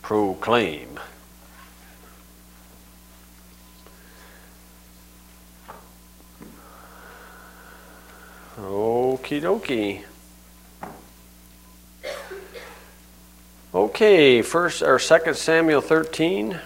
proclaim. Okie dokie. Okay, 2 Samuel 13.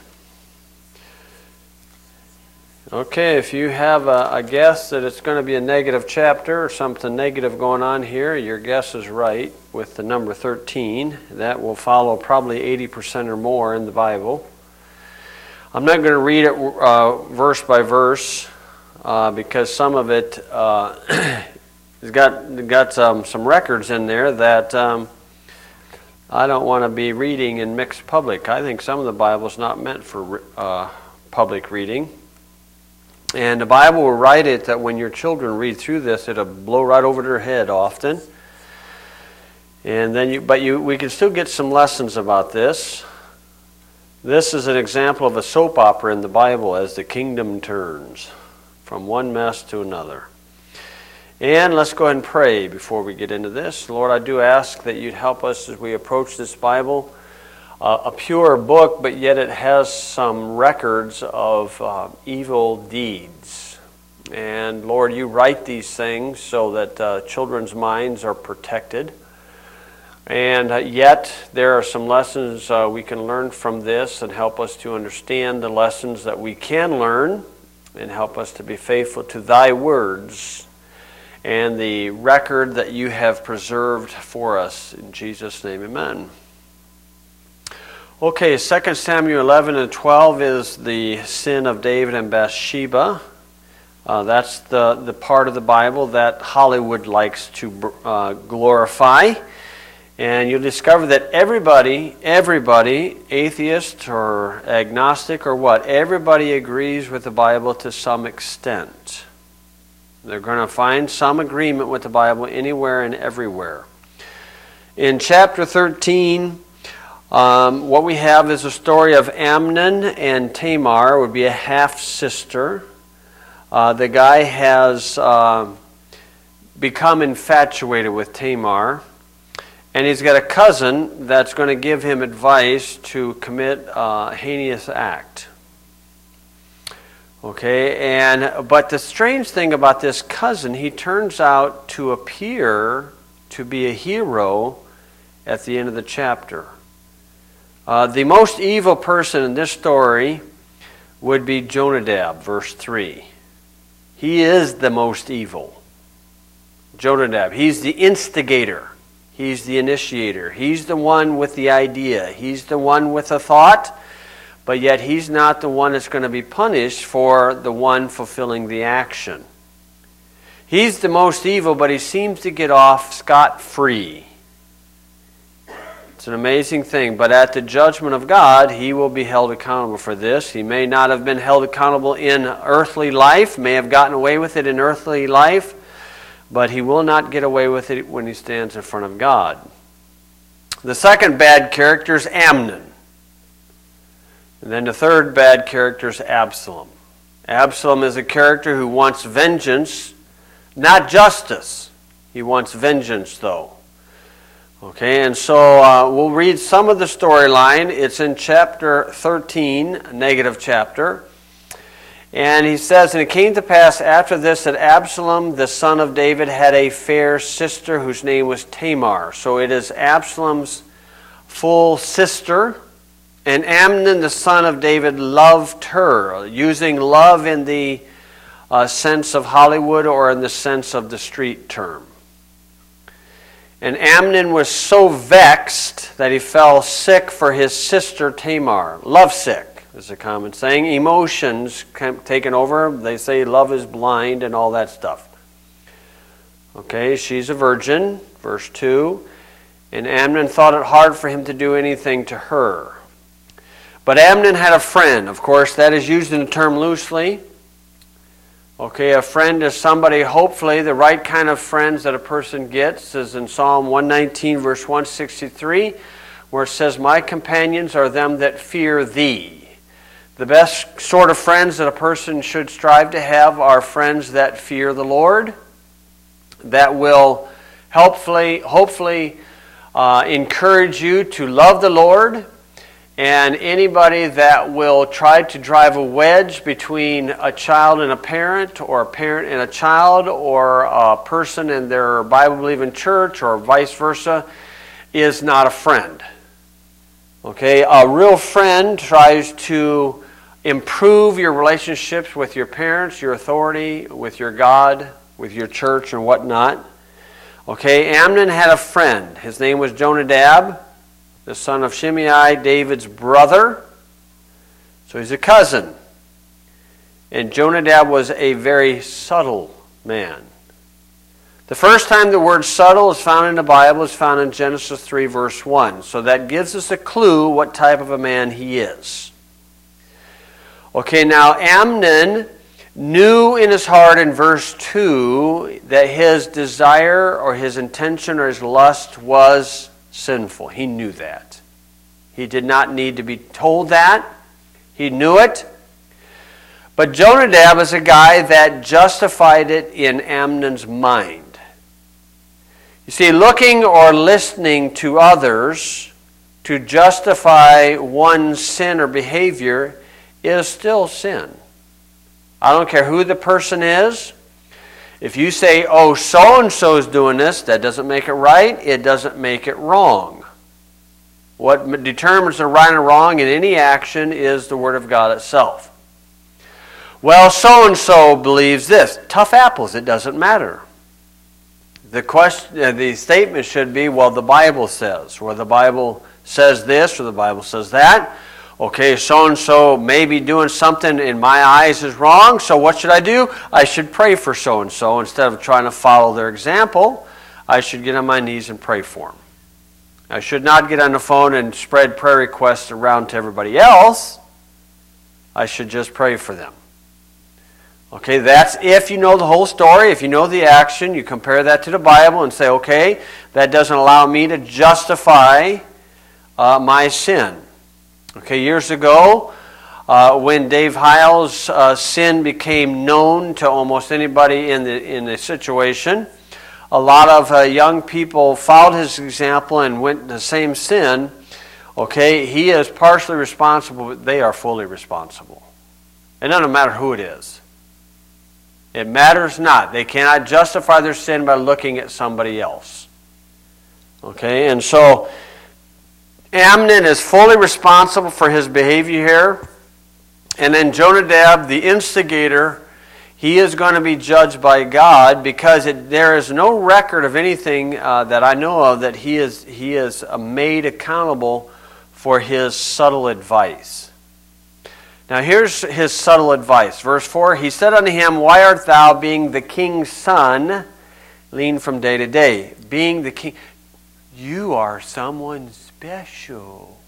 Okay, if you have a guess that it's going to be a negative chapter or something negative going on here, your guess is right with the number 13. That will follow probably 80% or more in the Bible. I'm not going to read it verse by verse because some of it has got some records in there that I don't want to be reading in mixed public. I think some of the Bible is not meant for public reading. And the Bible will write it that when your children read through this, it'll blow right over their head often. And then we can still get some lessons about this. This is an example of a soap opera in the Bible as the kingdom turns from one mess to another. And let's go ahead and pray before we get into this. Lord, I do ask that you'd help us as we approach this Bible. A pure book, but yet it has some records of evil deeds. And Lord, you write these things so that children's minds are protected. And yet there are some lessons we can learn from this and help us to understand the lessons that we can learn and help us to be faithful to thy words and the record that you have preserved for us. In Jesus' name, amen. Okay, 2 Samuel 11 and 12 is the sin of David and Bathsheba. That's the part of the Bible that Hollywood likes to glorify. And you'll discover that everybody, atheist or agnostic or what, everybody agrees with the Bible to some extent. They're going to find some agreement with the Bible anywhere and everywhere. In chapter 13, what we have is a story of Amnon and Tamar, would be a half-sister. The guy has become infatuated with Tamar, and he's got a cousin that's going to give him advice to commit a heinous act. Okay, but the strange thing about this cousin, he turns out to appear to be a hero at the end of the chapter. The most evil person in this story would be Jonadab, verse 3. He is the most evil. Jonadab, he's the instigator. He's the initiator. He's the one with the idea. He's the one with the thought, but yet he's not the one that's going to be punished for the one fulfilling the action. He's the most evil, but he seems to get off scot-free. It's an amazing thing, but at the judgment of God, he will be held accountable for this. He may not have been held accountable in earthly life, may have gotten away with it in earthly life, but he will not get away with it when he stands in front of God. The second bad character is Amnon. And then the third bad character is Absalom. Absalom is a character who wants vengeance, not justice. He wants vengeance, though. Okay, and so we'll read some of the storyline. It's in chapter 13, a negative chapter. And he says, "And it came to pass after this that Absalom, the son of David, had a fair sister whose name was Tamar." So it is Absalom's full sister. And Amnon, the son of David, loved her, using love in the sense of Hollywood or in the sense of the street term. And Amnon was so vexed that he fell sick for his sister Tamar. Lovesick is a common saying. Emotions taken over. They say love is blind and all that stuff. Okay, she's a virgin, verse 2. And Amnon thought it hard for him to do anything to her. But Amnon had a friend. Of course, that is used in the term loosely. Okay, a friend is somebody, hopefully, the right kind of friends that a person gets is in Psalm 119, verse 163, where it says, "My companions are them that fear thee." The best sort of friends that a person should strive to have are friends that fear the Lord, that will hopefully encourage you to love the Lord And anybody that will try to drive a wedge between a child and a parent, or a parent and a child, or a person and their Bible-believing church, or vice versa, is not a friend. Okay, a real friend tries to improve your relationships with your parents, your authority, with your God, with your church, and whatnot. Okay, Amnon had a friend. His name was Jonadab, the son of Shimei, David's brother. So he's a cousin. And Jonadab was a very subtle man. The first time the word subtle is found in the Bible is found in Genesis 3, verse 1. So that gives us a clue what type of a man he is. Okay, now Amnon knew in his heart in verse 2 that his desire or his intention or his lust was sinful. He knew that. He did not need to be told that. He knew it. But Jonadab is a guy that justified it in Amnon's mind. You see, looking or listening to others to justify one's sin or behavior is still sin. I don't care who the person is. If you say, oh, so-and-so is doing this, that doesn't make it right. It doesn't make it wrong. What determines the right and wrong in any action is the Word of God itself. Well, so-and-so believes this. Tough apples, it doesn't matter. The statement should be, well, the Bible says. Or the Bible says this, or the Bible says that. Okay, so-and-so may be doing something in my eyes is wrong, so what should I do? I should pray for so-and-so. Instead of trying to follow their example, I should get on my knees and pray for them. I should not get on the phone and spread prayer requests around to everybody else. I should just pray for them. Okay, that's if you know the whole story, if you know the action, you compare that to the Bible and say, okay, that doesn't allow me to justify my sin. Okay, years ago, when Dave Heil's sin became known to almost anybody in the situation, a lot of young people followed his example and went the same sin. Okay, he is partially responsible, but they are fully responsible. It doesn't matter who it is. It matters not. They cannot justify their sin by looking at somebody else. Okay, and so Amnon is fully responsible for his behavior here. And then Jonadab, the instigator, he is going to be judged by God because there is no record of anything that I know of that he is made accountable for his subtle advice. Now here's his subtle advice. Verse 4, he said unto him, why art thou, being the king's son, lean from day to day? Being the king, you are someone special.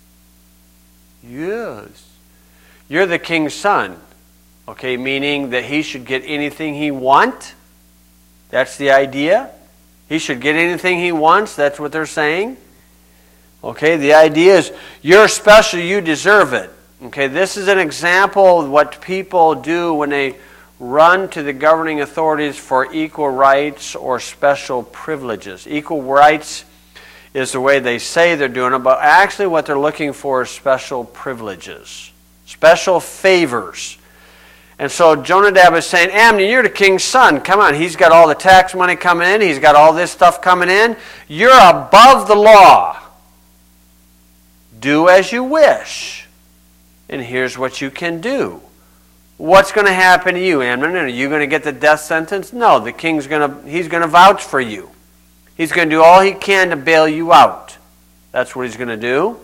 Yes. You're the king's son. Okay, meaning that he should get anything he wants. That's the idea. He should get anything he wants. That's what they're saying. Okay, the idea is you're special, you deserve it. Okay, this is an example of what people do when they run to the governing authorities for equal rights or special privileges. Equal rights is the way they say they're doing it, but actually what they're looking for is special privileges, special favors. And so Jonadab is saying, Amnon, you're the king's son. Come on, he's got all the tax money coming in. He's got all this stuff coming in. You're above the law. Do as you wish. And here's what you can do. What's going to happen to you, Amnon? Are you going to get the death sentence? No, the king's he's going to vouch for you. He's going to do all he can to bail you out. That's what he's going to do.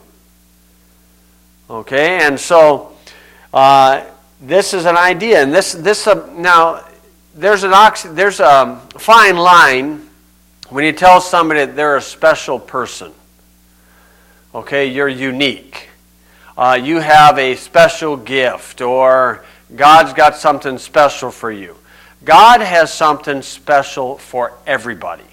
Okay, and so this is an idea, and now there's a fine line when you tell somebody that they're a special person. Okay, you're unique. You have a special gift, or God's got something special for you. God has something special for everybody.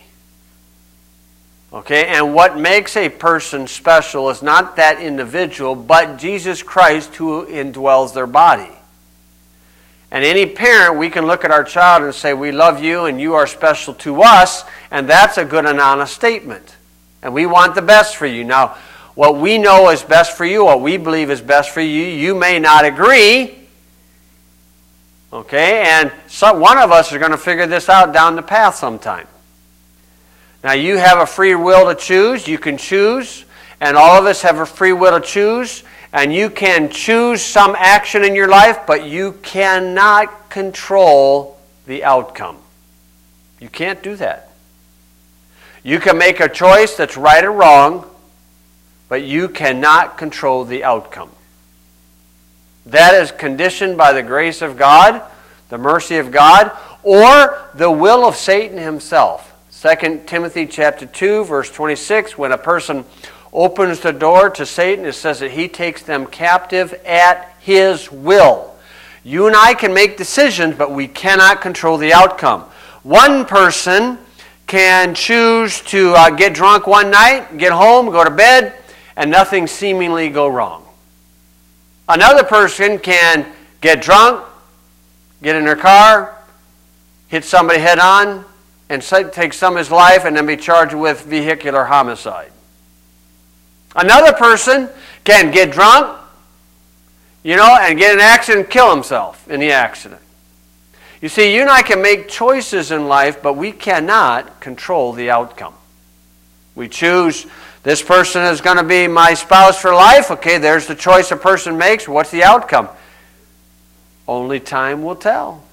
Okay, and what makes a person special is not that individual, but Jesus Christ who indwells their body. And any parent, we can look at our child and say, we love you and you are special to us, and that's a good and honest statement. And we want the best for you. Now, what we know is best for you, what we believe is best for you, you may not agree. Okay, and one of us is going to figure this out down the path sometime. Now, you have a free will to choose. You can choose, and all of us have a free will to choose, and you can choose some action in your life, but you cannot control the outcome. You can't do that. You can make a choice that's right or wrong, but you cannot control the outcome. That is conditioned by the grace of God, the mercy of God, or the will of Satan himself. 2 Timothy chapter 2, verse 26, when a person opens the door to Satan, it says that he takes them captive at his will. You and I can make decisions, but we cannot control the outcome. One person can choose to get drunk one night, get home, go to bed, and nothing seemingly go wrong. Another person can get drunk, get in their car, hit somebody head on, and take somebody's life and then be charged with vehicular homicide. Another person can get drunk, and get in an accident and kill himself in the accident. You see, you and I can make choices in life, but we cannot control the outcome. We choose, this person is going to be my spouse for life. Okay, there's the choice a person makes. What's the outcome? Only time will tell.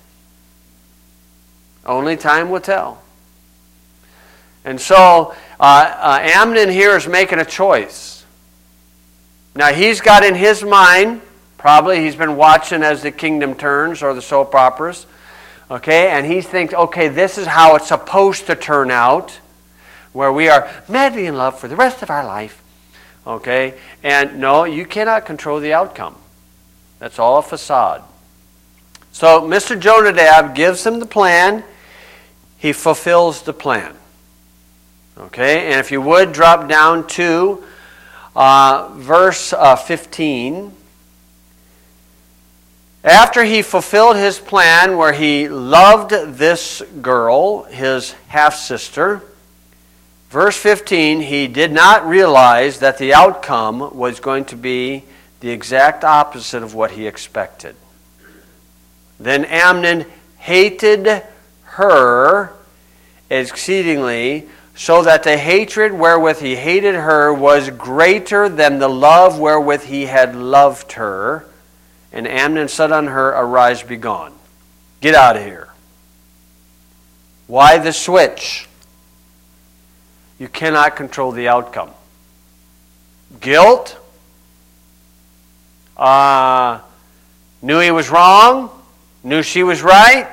Only time will tell. And so, Amnon here is making a choice. Now, he's got in his mind, probably he's been watching as the kingdom turns or the soap operas, okay, and he thinks, okay, this is how it's supposed to turn out, where we are madly in love for the rest of our life, okay, and no, you cannot control the outcome. That's all a facade. So, Mr. Jonadab gives him the plan. He fulfills the plan. Okay, and if you would, drop down to verse 15. After he fulfilled his plan where he loved this girl, his half-sister, verse 15, he did not realize that the outcome was going to be the exact opposite of what he expected. Then Amnon hated her exceedingly, so that the hatred wherewith he hated her was greater than the love wherewith he had loved her. And Amnon said unto her, Arise, be gone. Get out of here. Why the switch? You cannot control the outcome. Guilt? Knew he was wrong? Knew she was right?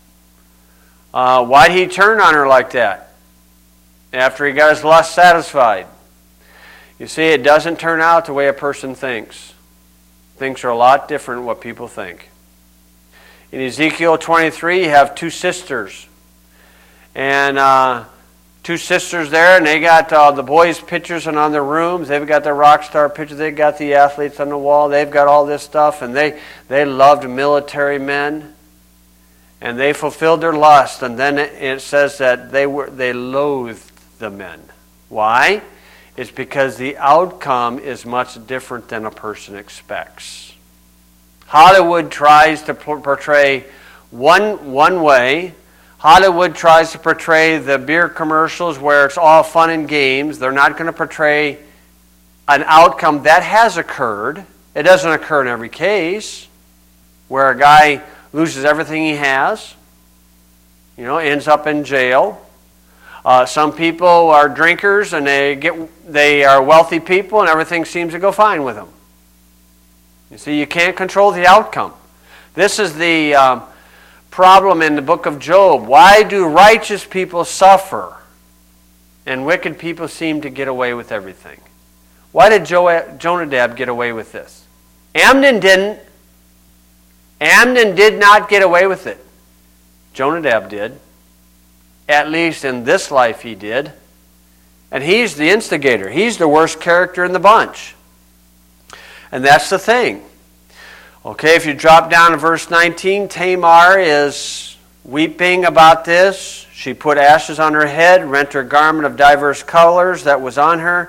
Why'd he turn on her like that? After he got his lust satisfied. You see, it doesn't turn out the way a person thinks. Things are a lot different than what people think. In Ezekiel 23, you have two sisters. And two sisters there, and they got the boys' pictures on their rooms. They've got their rock star pictures. They've got the athletes on the wall. They've got all this stuff. And they loved military men. And they fulfilled their lust. And then it says that they loathed the men. Why? It's because the outcome is much different than a person expects. Hollywood tries to portray one way. Hollywood tries to portray the beer commercials where it's all fun and games. They're not going to portray an outcome that has occurred. It doesn't occur in every case where a guy loses everything he has, ends up in jail. Some people are drinkers and they are wealthy people and everything seems to go fine with them. You see, you can't control the outcome. This is the problem in the book of Job. Why do righteous people suffer and wicked people seem to get away with everything? Why did Jonadab get away with this? Amnon didn't. Amnon did not get away with it. Jonadab did. At least in this life he did. And he's the instigator. He's the worst character in the bunch. And that's the thing. Okay, if you drop down to verse 19, Tamar is weeping about this. She put ashes on her head, rent her garment of diverse colors that was on her,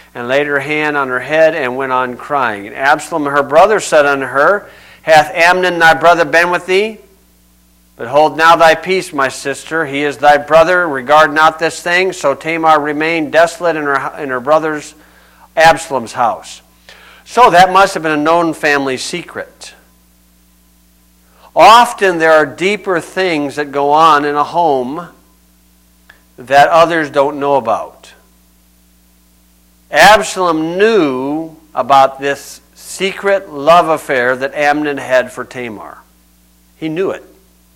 and laid her hand on her head, and went on crying. And Absalom her brother said unto her, Hath Amnon thy brother been with thee? But hold now thy peace, my sister. He is thy brother. Regard not this thing. So Tamar remained desolate in her brother's Absalom's house. So that must have been a known family secret. Often there are deeper things that go on in a home that others don't know about. Absalom knew about this secret love affair that Amnon had for Tamar. He knew it.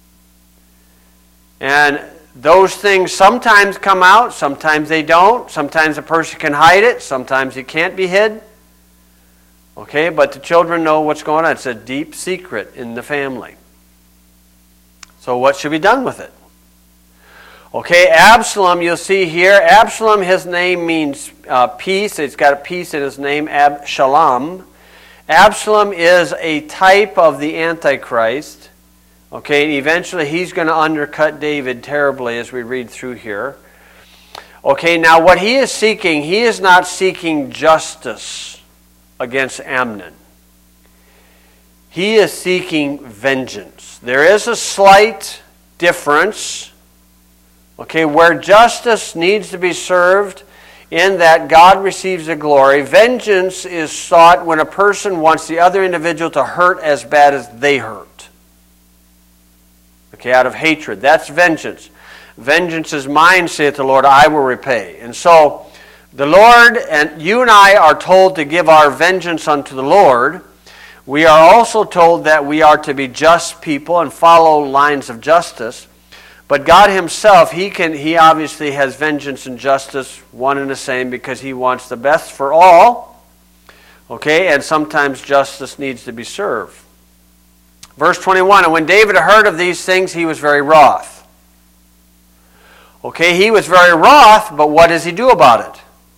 And those things sometimes come out, sometimes they don't. Sometimes a person can hide it, sometimes it can't be hid. Okay, but the children know what's going on. It's a deep secret in the family. So what should be done with it? Okay, Absalom, you'll see here, Absalom, his name means peace. It's got a peace in his name, Shalom. Absalom is a type of the Antichrist. Okay, and eventually he's going to undercut David terribly as we read through here. Okay, now what he is not seeking justice against Amnon. He is seeking vengeance. There is a slight difference, okay, where justice needs to be served in that God receives the glory. Vengeance is sought when a person wants the other individual to hurt as bad as they hurt. Okay, out of hatred. That's vengeance. Vengeance is mine, saith the Lord, I will repay. And so, the Lord, and you and I are told to give our vengeance unto the Lord. We are also told that we are to be just people and follow lines of justice. But God himself, he obviously has vengeance and justice one and the same because he wants the best for all. Okay, and sometimes justice needs to be served. Verse 21, and when David heard of these things, he was very wroth. Okay, he was very wroth, but what does he do about it?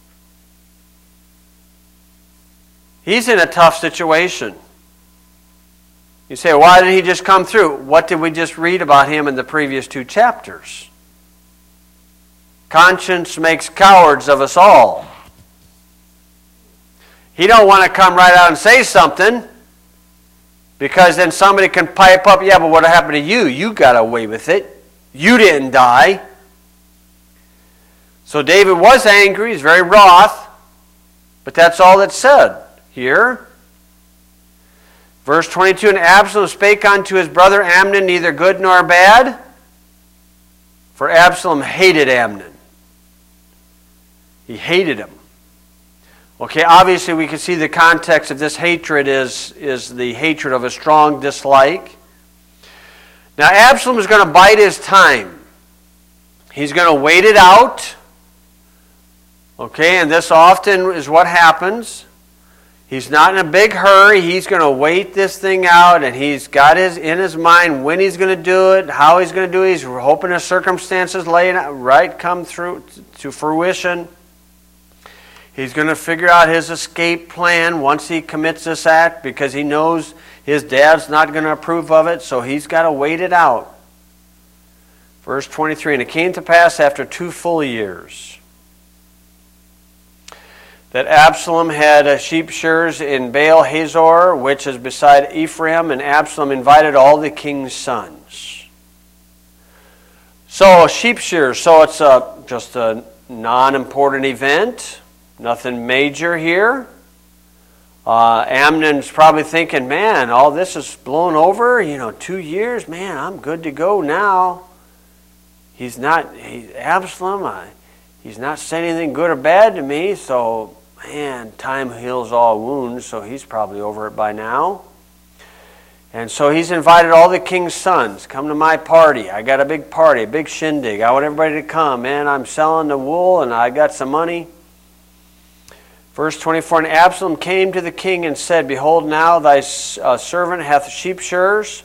He's in a tough situation. You say, why did he just come through? What did we just read about him in the previous 2 chapters? Conscience makes cowards of us all. He don't want to come right out and say something, because then somebody can pipe up, yeah, but what happened to you? You got away with it. You didn't die. So David was angry. He's very wroth. But that's all that's said here. Verse 22, and Absalom spake unto his brother Amnon, neither good nor bad. For Absalom hated Amnon. He hated him. Okay, obviously we can see the context of this hatred is the hatred of a strong dislike. Now Absalom is going to bide his time. He's going to wait it out. Okay, and this often is what happens. He's not in a big hurry. He's going to wait this thing out, and he's got in his mind when he's going to do it, how he's going to do it. He's hoping the circumstances come through to fruition. He's going to figure out his escape plan once he commits this act, because he knows his dad's not going to approve of it, so he's got to wait it out. Verse 23, and it came to pass after 2 full years that Absalom had sheep shears in Baal Hazor, which is beside Ephraim, and Absalom invited all the king's sons. So sheep shears, so it's just a non-important event, nothing major here. Amnon's probably thinking, man, all this is blown over, 2 years, man, I'm good to go now. Absalom, he's not saying anything good or bad to me, so, man, time heals all wounds, so he's probably over it by now. And so he's invited all the king's sons, come to my party. I got a big party, a big shindig. I want everybody to come. Man, I'm selling the wool and I got some money. Verse 24, and Absalom came to the king and said, behold, now thy servant hath sheep shearers.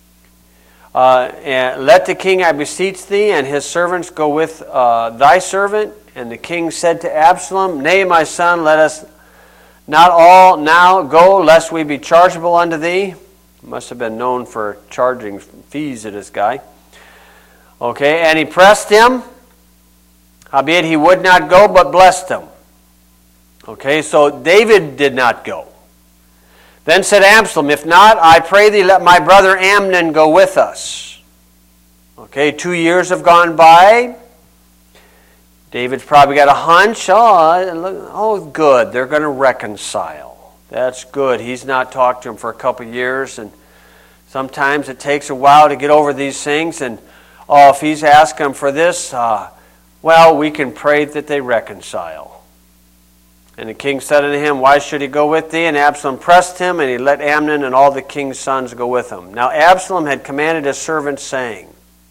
And let the king, I beseech thee, and his servants go with thy servant. And the king said to Absalom, nay, my son, let us not all now go, lest we be chargeable unto thee. Must have been known for charging fees to this guy. Okay, and he pressed him, howbeit he would not go, but blessed him. Okay, so David did not go. Then said Absalom, if not, I pray thee, let my brother Amnon go with us. Okay, 2 years have gone by. David's probably got a hunch. Oh, good, they're going to reconcile. That's good. He's not talked to him for a couple years, and sometimes it takes a while to get over these things. And if he's asking for this, well, we can pray that they reconcile. And the king said unto him, why should he go with thee? And Absalom pressed him, and he let Amnon and all the king's sons go with him. Now Absalom had commanded his servants, saying,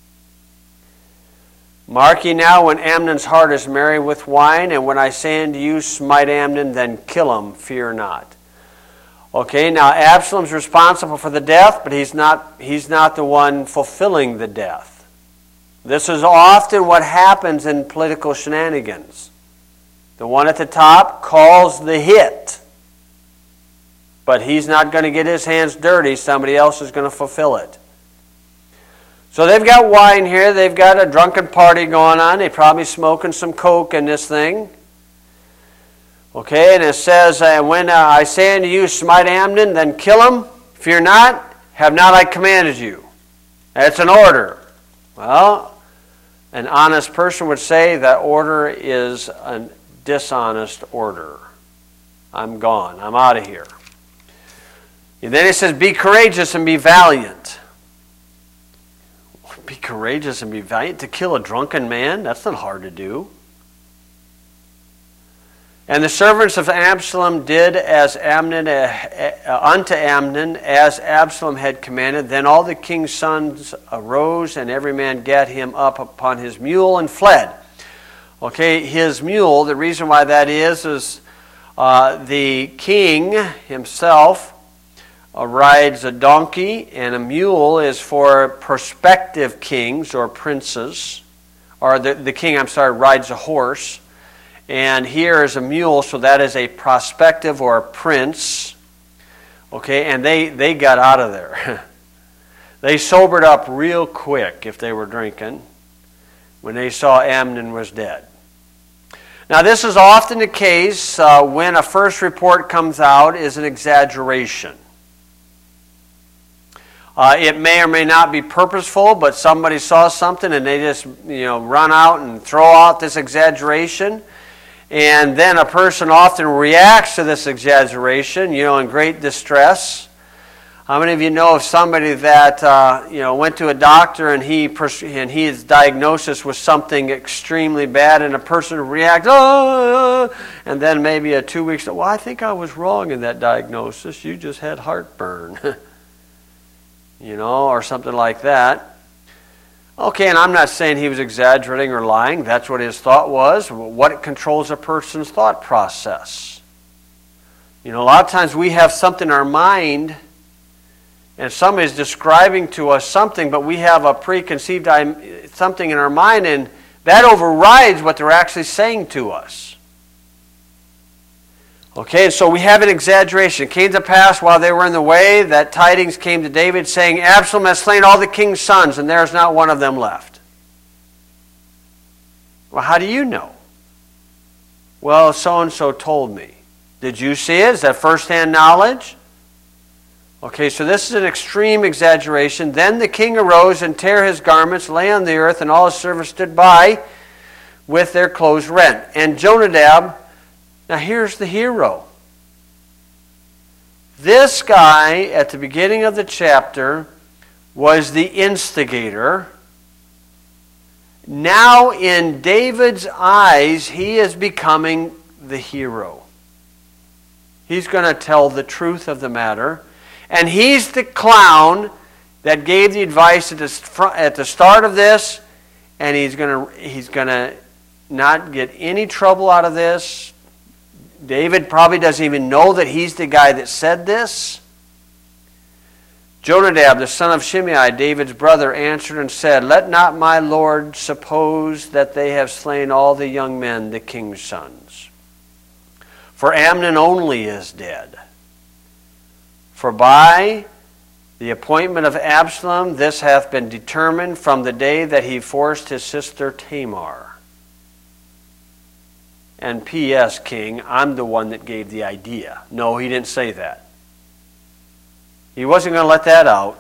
mark ye now, when Amnon's heart is merry with wine, and when I say unto you, smite Amnon, then kill him, fear not. Okay, now Absalom's responsible for the death, but he's not the one fulfilling the death. This is often what happens in political shenanigans. The one at the top calls the hit, but he's not going to get his hands dirty. Somebody else is going to fulfill it. So they've got wine here. They've got a drunken party going on. They're probably smoking some coke in this thing. Okay, and it says, when I say unto you, smite Amnon, then kill him. Fear not, have not I commanded you. That's an order. Well, an honest person would say that order is a dishonest order. I'm gone. I'm out of here. And then it says, be courageous and be valiant. Be courageous and be valiant to kill a drunken man? That's not hard to do. And the servants of Absalom did as unto Amnon as Absalom had commanded. Then all the king's sons arose, and every man gat him up upon his mule and fled. Okay, his mule, the reason why that is the king himself rides a donkey, and a mule is for prospective kings or princes. Or the king, rides a horse. And here is a mule, so that is a prospective or a prince. Okay, and they got out of there. They sobered up real quick if they were drinking when they saw Amnon was dead. Now this is often the case when a first report comes out is an exaggeration. It may or may not be purposeful, but somebody saw something and they just run out and throw out this exaggeration. And then a person often reacts to this exaggeration, in great distress. How many of you know of somebody that went to a doctor and his diagnosis was something extremely bad, and a person reacts, and then maybe 2 weeks, well, I think I was wrong in that diagnosis. You just had heartburn, or something like that. Okay, and I'm not saying he was exaggerating or lying. That's what his thought was. What controls a person's thought process? A lot of times we have something in our mind, and somebody's describing to us something, but we have a preconceived something in our mind, and that overrides what they're actually saying to us. Okay, so we have an exaggeration. It came to pass while they were in the way that tidings came to David, saying, Absalom has slain all the king's sons, and there is not one of them left. Well, how do you know? Well, so-and-so told me. Did you see it? Is that first-hand knowledge? Okay, so this is an extreme exaggeration. Then the king arose and tare his garments, lay on the earth, and all his servants stood by with their clothes rent. And Jonadab, now here's the hero. This guy, at the beginning of the chapter, was the instigator. Now in David's eyes, he is becoming the hero. He's going to tell the truth of the matter. And he's the clown that gave the advice at the start of this, and he's going to not get any trouble out of this. David probably doesn't even know that he's the guy that said this. Jonadab, the son of Shimei, David's brother, answered and said, Let not my lord suppose that they have slain all the young men, the king's sons. For Amnon only is dead. For by the appointment of Absalom, this hath been determined from the day that he forced his sister Tamar. And P.S. King, I'm the one that gave the idea. No, he didn't say that. He wasn't going to let that out.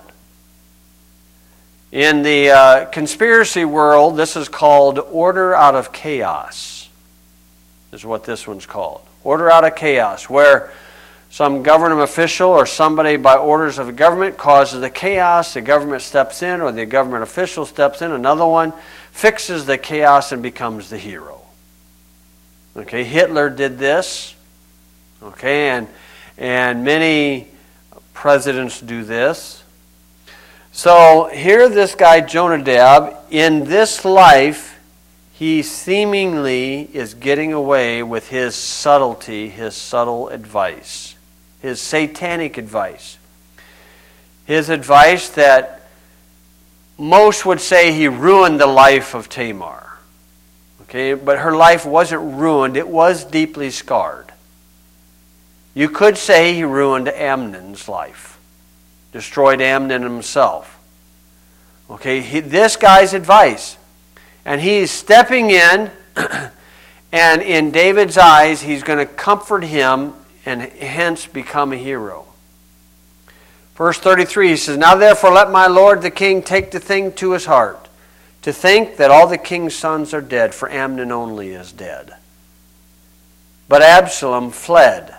In the conspiracy world, this is called order out of chaos, is what this one's called. Order out of chaos, where some government official or somebody by orders of the government causes the chaos, the government steps in, or the government official steps in, another one fixes the chaos and becomes the hero. Okay, Hitler did this. Okay, and many presidents do this. So here this guy Jonadab, in this life, he seemingly is getting away with his subtlety, his subtle advice, his satanic advice. His advice that most would say he ruined the life of Tamar. Okay, but her life wasn't ruined, it was deeply scarred. You could say he ruined Amnon's life, destroyed Amnon himself. Okay, this guy's advice. And he's stepping in, and in David's eyes, he's going to comfort him and hence become a hero. Verse 33, he says, Now therefore let my lord the king take the thing to his heart, to think that all the king's sons are dead, for Amnon only is dead. But Absalom fled.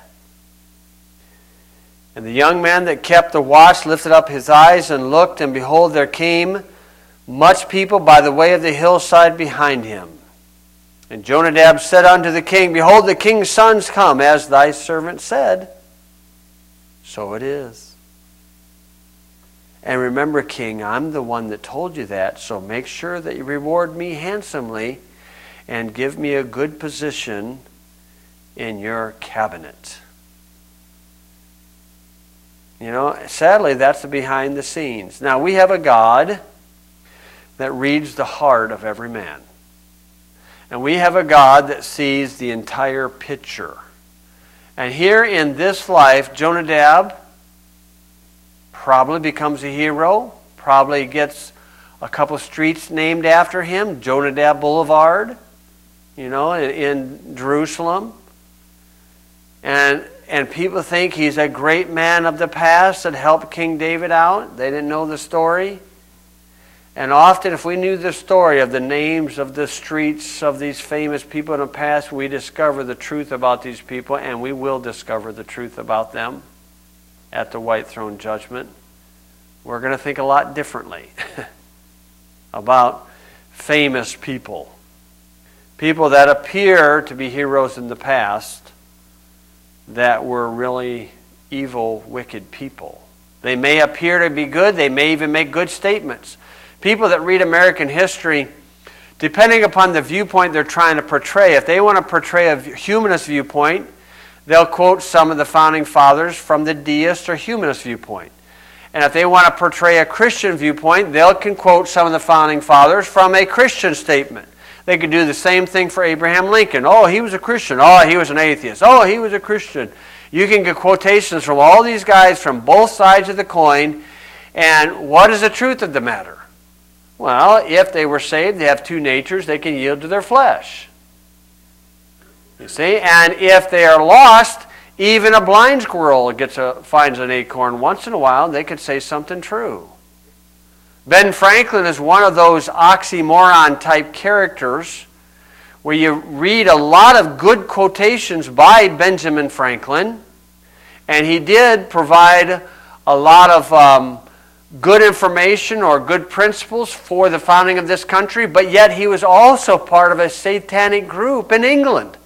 And the young man that kept the watch lifted up his eyes and looked, and behold, there came much people by the way of the hillside behind him. And Jonadab said unto the king, Behold, the king's sons come, as thy servant said. So it is. And remember, king, I'm the one that told you that, so make sure that you reward me handsomely and give me a good position in your cabinet. You know, sadly, that's the behind the scenes. Now, we have a God that reads the heart of every man. And we have a God that sees the entire picture. And here in this life, Jonadab probably becomes a hero, probably gets a couple streets named after him, Jonadab Boulevard, you know, in Jerusalem. And people think he's a great man of the past that helped King David out. They didn't know the story. And often if we knew the story of the names of the streets of these famous people in the past, we discover the truth about these people, and we will discover the truth about them at the white throne judgment. We're going to think a lot differently about famous people. People that appear to be heroes in the past that were really evil, wicked people. They may appear to be good. They may even make good statements. People that read American history, depending upon the viewpoint they're trying to portray, if they want to portray a humanist viewpoint, they'll quote some of the founding fathers from the deist or humanist viewpoint. And if they want to portray a Christian viewpoint, they can quote some of the founding fathers from a Christian statement. They could do the same thing for Abraham Lincoln. Oh, he was a Christian. Oh, he was an atheist. Oh, he was a Christian. You can get quotations from all these guys from both sides of the coin. And what is the truth of the matter? Well, if they were saved, they have two natures. They can yield to their flesh. You see? And if they are lost, even a blind squirrel finds an acorn once in a while. They could say something true. Ben Franklin is one of those oxymoron-type characters where you read a lot of good quotations by Benjamin Franklin, and he did provide a lot of good information or good principles for the founding of this country, but yet he was also part of a satanic group in England.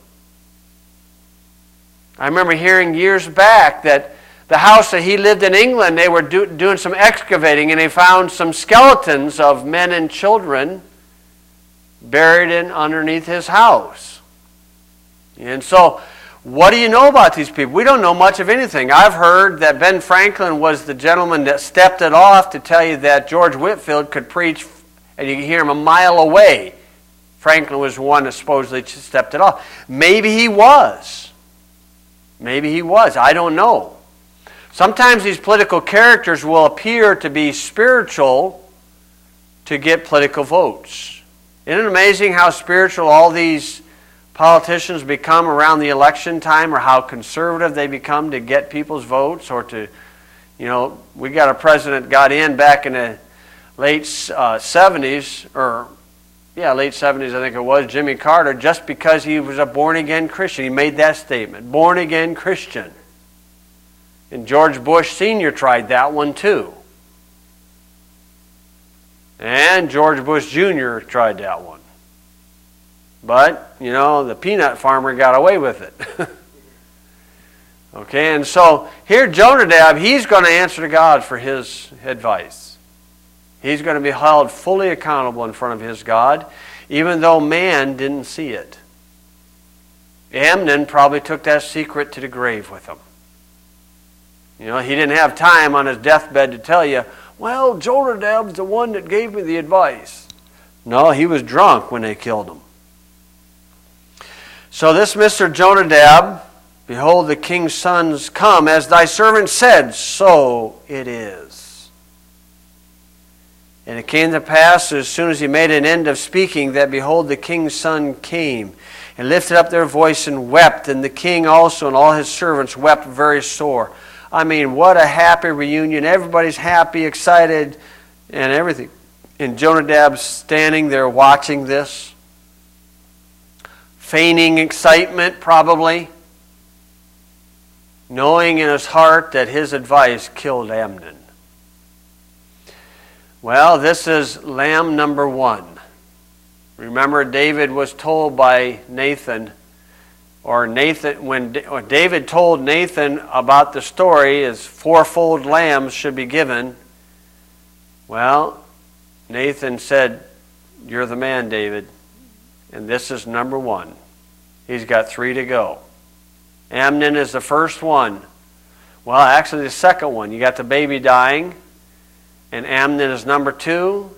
I remember hearing years back that the house that he lived in England, they were doing some excavating, and they found some skeletons of men and children buried underneath his house. And so, what do you know about these people? We don't know much of anything. I've heard that Ben Franklin was the gentleman that stepped it off to tell you that George Whitefield could preach, and you can hear him a mile away. Franklin was the one that supposedly stepped it off. Maybe he was. Maybe he was. I don't know. Sometimes these political characters will appear to be spiritual to get political votes. Isn't it amazing how spiritual all these politicians become around the election time, or how conservative they become to get people's votes, or to, we got a president got in back in the late 70s, late 70s I think it was, Jimmy Carter, just because he was a born-again Christian. He made that statement, born-again Christian. And George Bush Sr. tried that one too. And George Bush Jr. tried that one. But, the peanut farmer got away with it. Okay, and so here Jonadab, he's going to answer to God for his advice. He's going to be held fully accountable in front of his God, even though man didn't see it. Amnon probably took that secret to the grave with him. He didn't have time on his deathbed to tell you, well, Jonadab's the one that gave me the advice. No, he was drunk when they killed him. So this Mr. Jonadab, behold, the king's sons come, as thy servant said, so it is. And it came to pass, as soon as he made an end of speaking, that behold, the king's son came, and lifted up their voice and wept, and the king also and all his servants wept very sore. I mean, what a happy reunion. Everybody's happy, excited, and everything. And Jonadab's standing there watching this, feigning excitement probably, knowing in his heart that his advice killed Amnon. Well, this is lamb number 1. Remember, David was told by Nathan, when David told Nathan about the story, is 4-fold lambs should be given. Well, Nathan said, you're the man, David. And this is number 1. He's got 3 to go. Amnon is the first one. Well, actually the second one. You got the baby dying. And Amnon is number 2.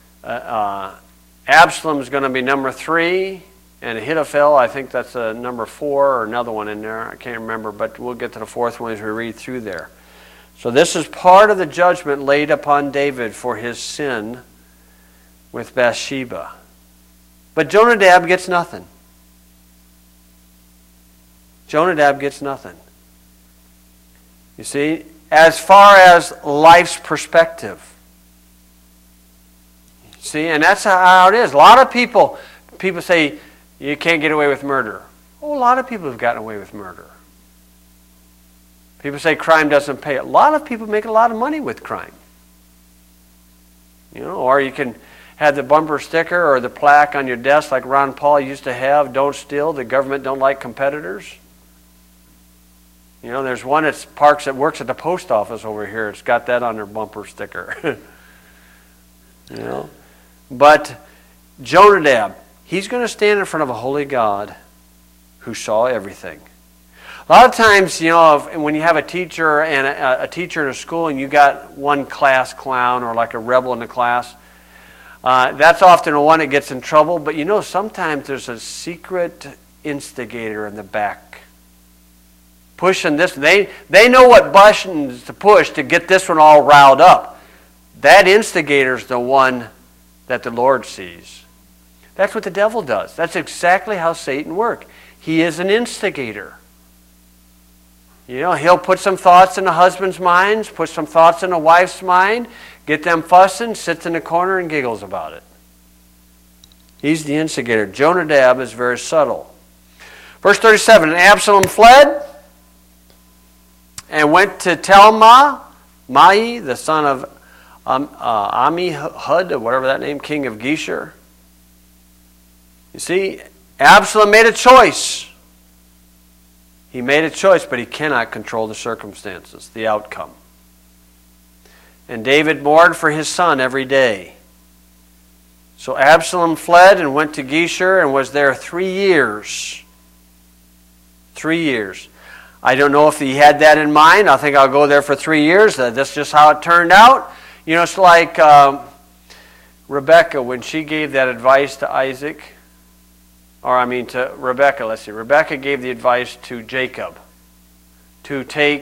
Absalom is going to be number 3. And Ahithophel, I think that's number 4 or another one in there. I can't remember, but we'll get to the 4th one as we read through there. So this is part of the judgment laid upon David for his sin with Bathsheba. But Jonadab gets nothing. Jonadab gets nothing. You see, as far as life's perspective. See, and that's how it is. A lot of people say, you can't get away with murder. Oh, a lot of people have gotten away with murder. People say crime doesn't pay. A lot of people make a lot of money with crime. Or you can have the bumper sticker or the plaque on your desk like Ron Paul used to have, don't steal, the government don't like competitors. There's one that works at the post office over here. It's got that on their bumper sticker. But Jonadab, he's going to stand in front of a holy God who saw everything. A lot of times, when you have a teacher and a teacher in a school and you got one class clown or like a rebel in the class, that's often the one that gets in trouble. But sometimes there's a secret instigator in the back pushing this. They know what buttons to push to get this one all riled up. That instigator's the one that the Lord sees. That's what the devil does. That's exactly how Satan works. He is an instigator. He'll put some thoughts in the husband's mind, put some thoughts in the wife's mind, get them fussing, sits in the corner and giggles about it. He's the instigator. Jonadab is very subtle. Verse 37, and Absalom fled and went to Talmai, the son of Ammihud, or whatever that name, king of Geshur. You see, Absalom made a choice. He made a choice, but he cannot control the circumstances, the outcome. And David mourned for his son every day. So Absalom fled and went to Geshur and was there 3 years. 3 years. I don't know if he had that in mind. I think I'll go there for 3 years. That's just how it turned out. It's like Rebecca, when she gave that advice to Isaac, to Rebecca, let's see. Rebecca gave the advice to Jacob to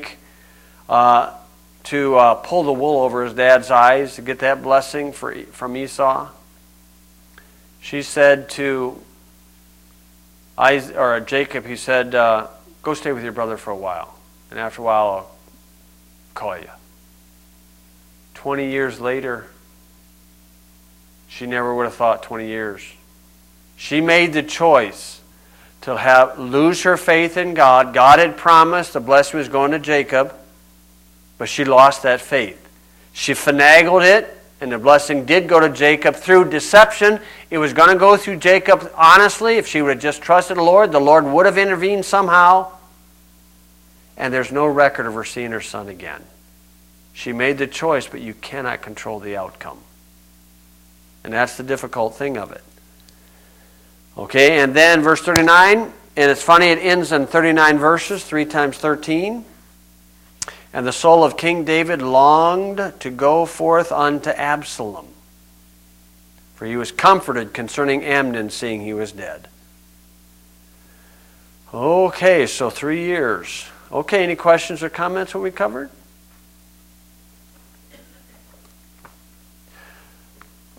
pull the wool over his dad's eyes to get that blessing from Esau. She said to Jacob, he said, go stay with your brother for a while. And after a while, I'll call you. 20 years later, she never would have thought 20 years. She made the choice to lose her faith in God. God had promised the blessing was going to Jacob, but she lost that faith. She finagled it, and the blessing did go to Jacob through deception. It was going to go through Jacob honestly. If she would have just trusted the Lord would have intervened somehow. And there's no record of her seeing her son again. She made the choice, but you cannot control the outcome. And that's the difficult thing of it. Okay, and then verse 39, and it's funny, it ends in 39 verses, 3 times 13. And the soul of King David longed to go forth unto Absalom, for he was comforted concerning Amnon, seeing he was dead. Okay, so 3 years. Okay, any questions or comments what we covered?